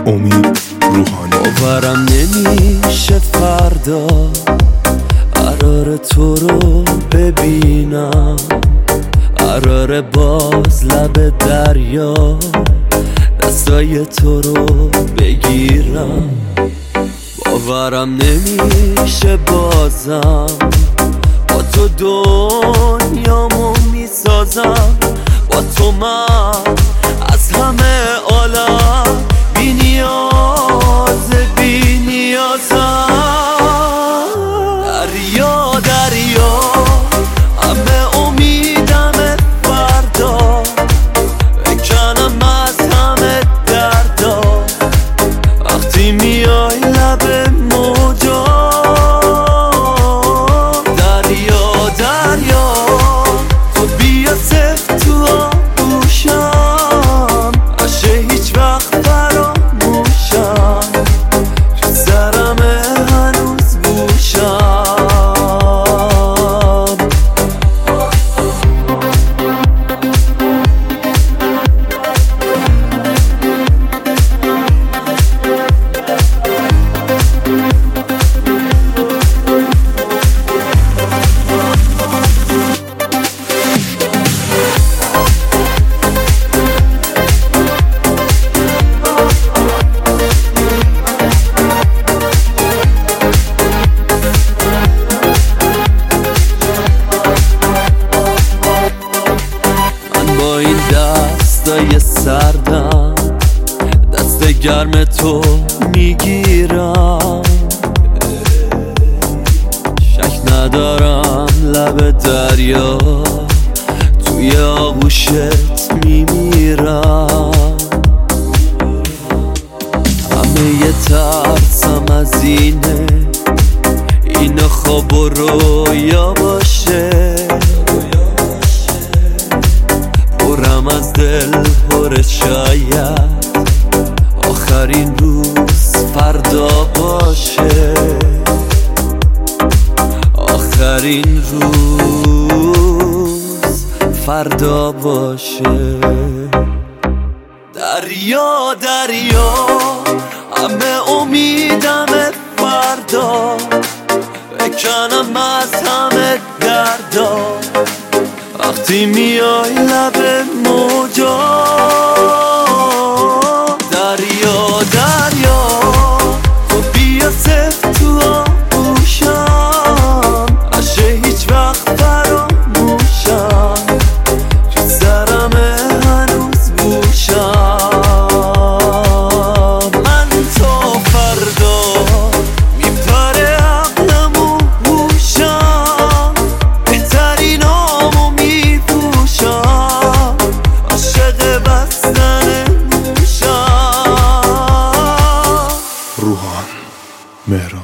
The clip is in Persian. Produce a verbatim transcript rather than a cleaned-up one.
امید روحانی. باورم نمیشه فردا قرار تو رو ببینم، قرار باز لب دریا دستای تو رو بگیرم. باورم نمیشه بازم با تو دنیامو میسازم، با تو من از همه عالم بی نیاز بی نیازم. دریا دریا همه امیدم فردا بکنم از همه دردا، وقتی میای لب موجا. دریا دریا تو بیا سفت تو آغوشم، عشق هیچ وقت فراموشم، تو سرم هنوز بوشم. با این دستای سردم دست گرم تو میگیرم، شک ندارم لب دریا توی آغوشت میمیرم. همه یه ترسم از اینه اینا خواب و رویا باشه، پرم از دل پر شاید آخرین روز فردا باشه، آخرین روز فردا باشه. دریا دریا همه امیدم فردا بکنم از همه دردا، وقتی میای لب موجا. دریا دریا تو بیا سفت تو آغوشم، عشق هیچ وقت فراموشم، تو سرم هنوز بوشم. من تا فردا میپره عقلم و هوشم، بهترینامو میپوشم، عاشق بستن موشم. روحان مهران.